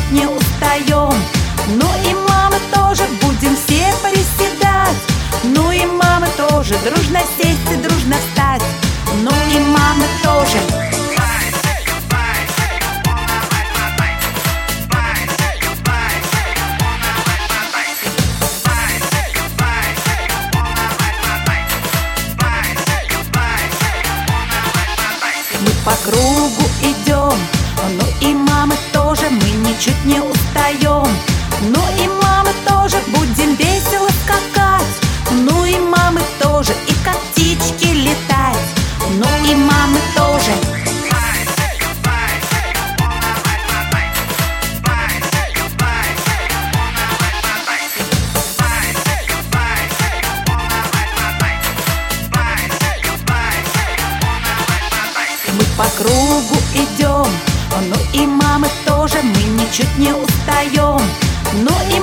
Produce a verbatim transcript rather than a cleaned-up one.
ничуть не устаем. Ну и мамы тоже, будем все приседать. Ну и мамы тоже, дружно сесть и дружно встать. Ну и мамы тоже. Мы по кругу идем, ну и мамы тоже, мы ничуть не устаем. Ну и мамы тоже, будем весело скакать. Ну и мамы тоже, и как птички летать. Ну и мамы тоже. Мы по кругу идем, ну и мамы тоже, мы ничуть не устаем. Ну и